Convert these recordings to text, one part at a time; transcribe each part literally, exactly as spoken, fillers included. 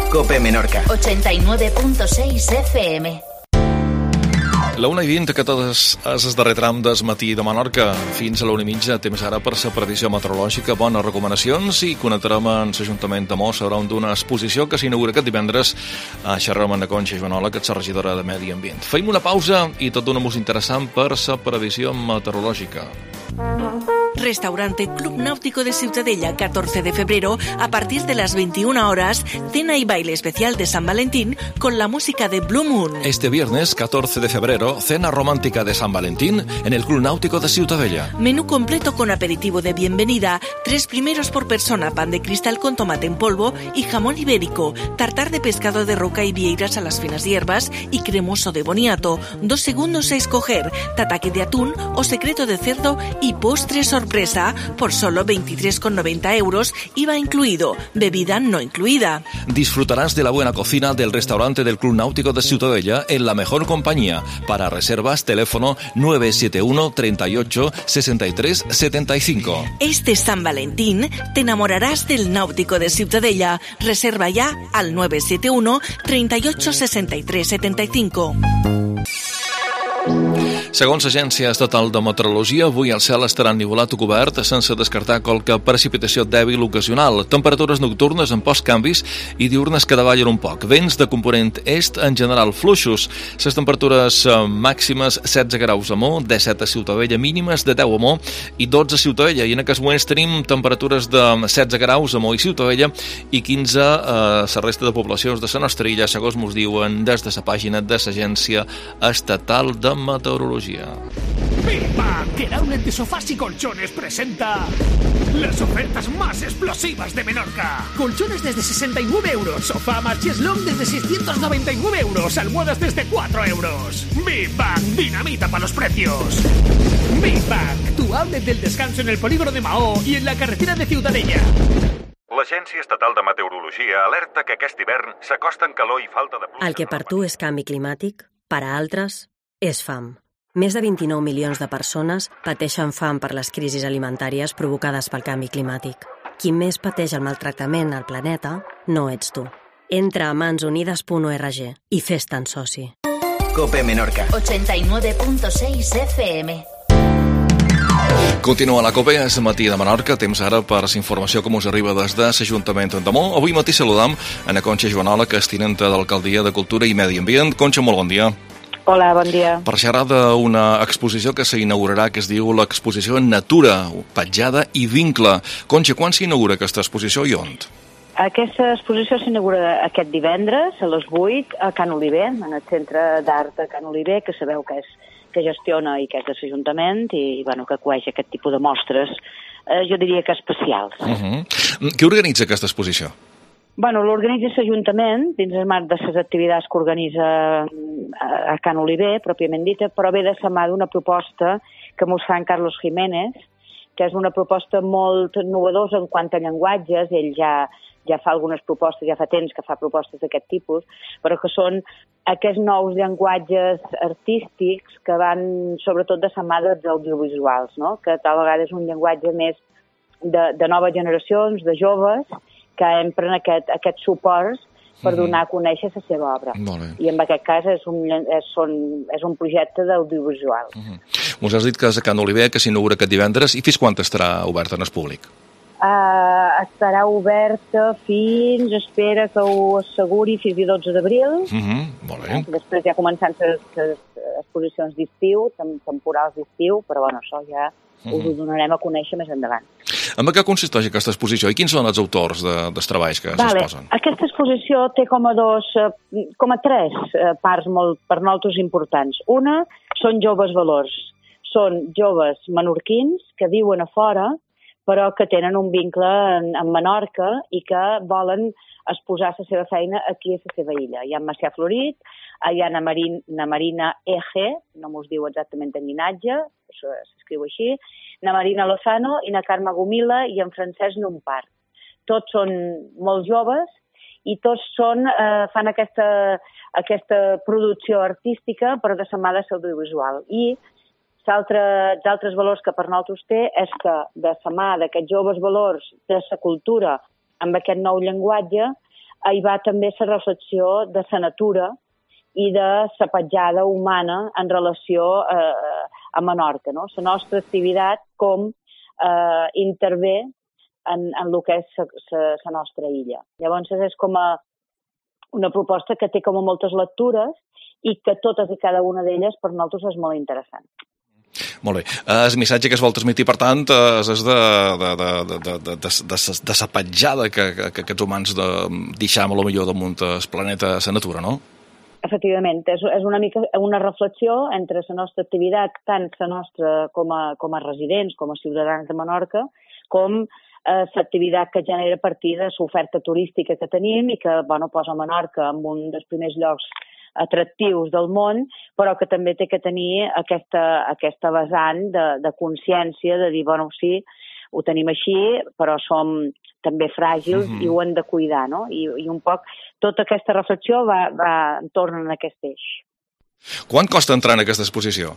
COPE Menorca. ochenta y nueve punto seis F M. La una i vint, aquest és el darrer tram del matí de Menorca. Fins a la una i mitja, temps ara per la previsió meteorològica, bones recomanacions i connectarem amb l'Ajuntament de Mos sobre d'una exposició que s'inaugura aquest divendres a xerrem amb la Conxa Joanola, que és la regidora de Medi Ambient. Feim una pausa i tot dona molt interessant per la previsió meteorològica. Restaurante Club Náutico de Ciutadella, catorce de febrero, a partir de las veintiuna horas, cena y baile especial de San Valentín con la música de Blue Moon. Este viernes, catorce de febrero, cena romántica de San Valentín en el Club Náutico de Ciutadella. Menú completo con aperitivo de bienvenida, tres primeros por persona, pan de cristal con tomate en polvo y jamón ibérico, tartar de pescado de roca y vieiras a las finas hierbas y cremoso de boniato, dos segundos a escoger, tataki de atún o secreto de cerdo y postre sorpresa por solo veintitrés con noventa euros, I V A incluido, bebida no incluida. Disfrutarás de la buena cocina del restaurante del Club Náutico de Ciutadella en la mejor compañía. Para reservas, teléfono nueve siete uno, treinta y ocho, sesenta y tres, setenta y cinco. Este San Valentín te enamorarás del Náutico de Ciutadella. Reserva ya al nueve siete uno, treinta y ocho, sesenta y tres, setenta y cinco. Segons l'Agència Estatal de Meteorologia, avui el cel estarà ennuvolat o cobert sense descartar qualque precipitació dèbil ocasional. Temperatures nocturnes amb pocs canvis i diurnes que davallen un poc. Vents de component est en general fluixos. Les temperatures màximes setze graus a Mo, disset a Ciutadella, mínimes de deu a Mo i dotze a Ciutadella. I en aquests moments tenim temperatures de setze graus a Mo i Ciutadella i quinze a la resta de poblacions de la nostra illa, segons mos diuen des de la pàgina de l'Agència Estatal de Meteorologia. ¡Viva! Que Outlet de Sofás y Colchones presenta las ofertas más explosivas de Menorca. Colchones desde sesenta y nueve euros, sofá Marches Long desde seiscientos noventa y nueve euros, almohadas desde cuatro euros. Big Bang, dinamita para los precios. Big Bang, tu outlet del descanso en el polígono de Mahó y en la carretera de Ciutadella. L'Agència Estatal de Meteorologia alerta que aquest hivern s'acosten calor i falta de pluja. El que per tu és canvi climàtic, per a altres és fam. Més de vint-i-nou milions de persones pateixen fam per les crisis alimentàries provocades pel canvi climàtic. Qui més pateix el maltractament al planeta no ets tu. Entra a mansunides punt org i fes-te'n soci. COPE Menorca. ochenta y nueve punto seis F M. Continua la COPE, és el matí de Menorca, temps ara per la informació que us arriba des de l'Ajuntament de Mo. Avui matí saludam a la Conxa Joanola, que és tinenta de l'Alcaldia de Cultura i Medi Ambient. Conxa, molt bon dia. Hola, bon dia. Per xerrar d'una exposició que s'inaugurarà, que es diu l'exposició Natura, Petjada i Vincle. Conxa, quan s'inaugura aquesta exposició i on? Aquesta exposició s'inaugura aquest divendres a les vuit a Can Oliver, en el Centre d'Art de Can Oliver, que sabeu que és que gestiona i que és de l'Ajuntament i bueno, que acueix aquest tipus de mostres, eh, jo diria que especials. Uh-huh. Qui organitza aquesta exposició? Bueno, l'organitza l'Ajuntament dins el marc de les activitats que organitza a Can Oliver, pròpiament dita, però ve de la mà d'una proposta que mos fa en Carlos Jiménez, que és una proposta molt innovadora en quant a llenguatges. Ell ja, ja fa algunes propostes, ja fa temps que fa propostes d'aquest tipus, però que són aquests nous llenguatges artístics que van sobretot de la mà dels audiovisuals, no? Que tal vegada és un llenguatge més de, de noves generacions, de joves, que empren aquest, aquests suports per donar a conèixer la seva obra. I en aquest cas és un, és, són, és un projecte d'audiovisual. Uh -huh. Mos has dit que és a Can Oliver, que s'inaugura aquest divendres, i fins quan estarà obert en el públic? Uh, estarà oberta fins, espera que ho asseguri, fins a dotze d'abril. Uh -huh. Molt bé. Després ja començant les, les exposicions d'estiu, temporals d'estiu, però bueno, això ja uh -huh. us ho donarem a conèixer més endavant. En què consisteix aquesta exposició i quins són els autors de, dels treballs que vale. s'exposen? Aquesta exposició té com a dos, com a tres parts molt, per nosaltres importants. Una són joves valors. Són joves menorquins que viuen a fora, però que tenen un vincle en, en Menorca i que volen exposar la seva feina aquí a la seva illa. Hi ha en Macià Florit, hi ha na Marina, na Marina E G, no mos diu exactament en llinatge, s'escriu així, na Marina Lozano i na Carme Gomila i en Francesc Llompart. Tots són molt joves i tots són, eh, fan aquesta, aquesta producció artística però de la mà de l'audiovisual. I d'altres valors que per nosaltres té és que de la mà d'aquests joves valors de la cultura amb aquest nou llenguatge hi va també la reflexió de la natura i de la petjada humana en relació eh, a Menorca, no? La nostra activitat com eh, intervé en, en el que és la nostra illa. Llavors és com a una proposta que té com a moltes lectures i que totes i cada una d'elles per nosaltres és molt interessant. Molt bé. El missatge que es vol transmetir, per tant, és de, de, de, de, de, de, de, de la petjada que, que aquests humans de, deixam a lo millor damunt el planeta, la natura, no? Efectivament, és, és una mica una reflexió entre la nostra activitat, tant la nostra com a, com a residents, com a ciutadans de Menorca, com eh, l'activitat que genera a partir de l'oferta turística que tenim i que bueno, posa Menorca en un dels primers llocs atractius del món, però que també té que tenir aquesta, aquesta vessant de, de consciència, de dir, bueno, sí, ho tenim així, però som també fràgils mm-hmm. i ho hem de cuidar, no? I, i un poc tota aquesta reflexió va, va entorn en aquest eix. Quant costa entrar en aquesta exposició?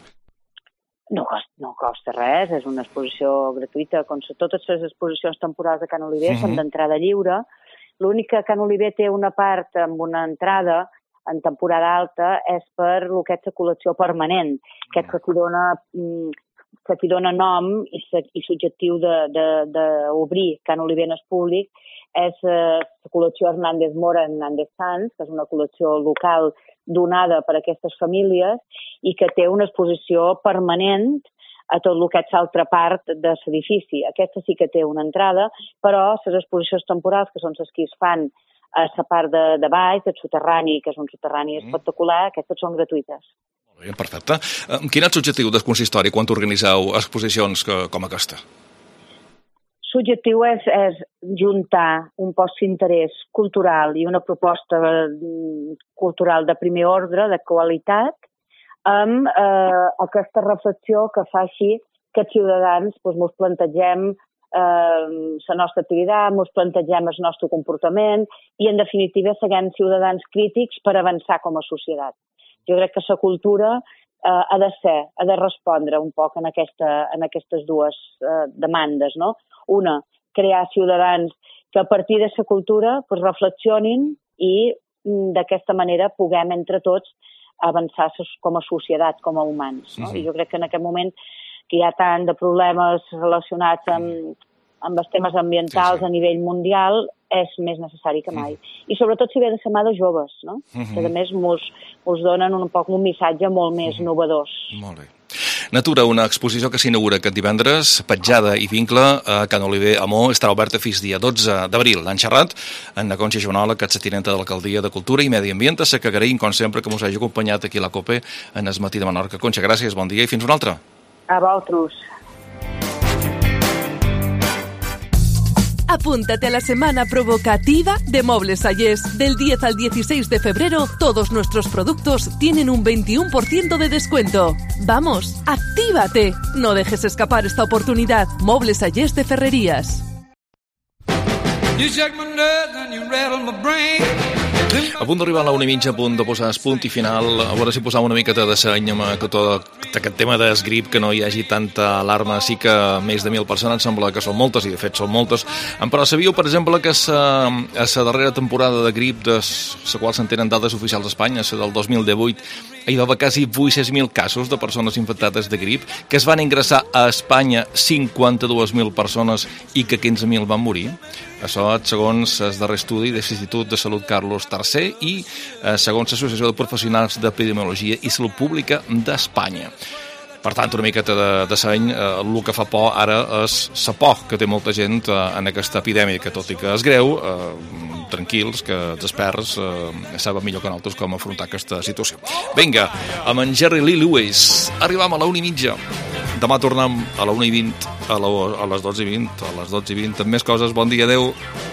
No costa, no costa res, és una exposició gratuïta, com totes les exposicions temporals de Can Oliver mm-hmm. són d'entrada lliure. L'únic que Can Oliver té una part amb una entrada en temporada alta és per el que és la col·lecció permanent, que és que t'hi dona, que t'hi dona nom i, i subjectiu d'obrir Can Oliver en el públic, és la col·lecció Hernández Mora Hernández Sanz, que és una col·lecció local donada per a aquestes famílies i que té una exposició permanent a tot el que és l'altra part de l'edifici. Aquesta sí que té una entrada, però les exposicions temporals, que són les que es fan a la part de, de baix, del soterrani, que és un soterrani mm. espectacular, aquestes són gratuïtes. Molt bé, perfecte. Quin és l'objectiu del consistori quan organitzeu exposicions que, com aquesta? L'objectiu és, és juntar un poc d'interès cultural i una proposta cultural de primer ordre, de qualitat, amb eh, aquesta reflexió que fa així que els ciutadans doncs, ens plantegem la nostra activitat, ens plantegem el nostre comportament i, en definitiva, siguem ciutadans crítics per avançar com a societat. Jo crec que la cultura eh, ha de ser, ha de respondre un poc en, aquesta, en aquestes dues eh, demandes, no? Una, crear ciutadans que a partir de la cultura pues, reflexionin i d'aquesta manera puguem entre tots avançar com a societat, com a humans. No? Sí, sí. I jo crec que en aquest moment que hi ha tant de problemes relacionats amb, amb els temes ambientals sí, sí. a nivell mundial, és més necessari que mai. Mm. I sobretot si ve de la mà de joves, no? Mm-hmm. que a més ens donen un poc un missatge molt més mm-hmm. novedós. Molt bé. Natura, una exposició que s'inaugura aquest divendres, petjada i vincle a Can Oliver Amó, estarà oberta fins dia dotze d'abril. Han xerrat en la Conxa Joanola, que és la tinenta de l'Alcaldia de Cultura i Medi Ambient, a que agraïm, com sempre, que ens hagi acompanyat aquí a la COPE en el matí de Menorca. Conxa, gràcies, bon dia i fins una altra. A vosaltres. Apúntate a la semana provocativa de Muebles Sayers. Del diez al dieciséis de febrero, todos nuestros productos tienen un veintiuno por ciento de descuento. ¡Vamos, actívate! No dejes escapar esta oportunidad. Muebles Sayers de Ferrerías. A punt d'arribar a la una i mitja, a punt de posar el punt i final, a veure si posam una miqueta de seny amb tot aquest tema del grip, que no hi hagi tanta alarma. Sí que més de mil persones sembla que són moltes, i de fet són moltes, però sabíeu, per exemple, que a la darrera temporada de grip, de la qual se'n tenen dades oficials d'Espanya, la del dos mil divuit, hi va haver quasi vuit-cents mil casos de persones infectades de grip, que es van ingressar a Espanya cinquanta-dues mil persones i que quinze mil van morir. Això segons el darrer estudi de l'Institut de Salut Carlos tercer i segons l'Associació de Professionals d'Epidemiologia i Salut Pública d'Espanya. Per tant, una miqueta de, de seny, eh, el que fa por ara és la por que té molta gent eh, en aquesta epidèmia, que tot i que és greu, eh, tranquils, que els experts eh, saben millor que nosaltres com afrontar aquesta situació. Vinga, amb en Jerry Lee Lewis, arribam a la una i mitja. Demà tornem a la una i vint, a, la, a les dotze i vint, a les dotze i vint, amb més coses. Bon dia, adeu.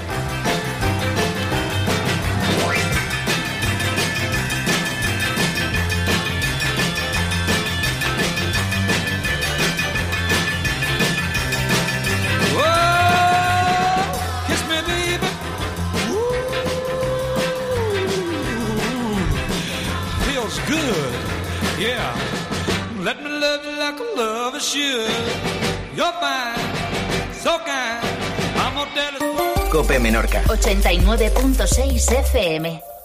Let me love you like a lover should. You're fine, so kind. I'm gonna tell you. Cope Menorca, ochenta y nueve punto seis F M.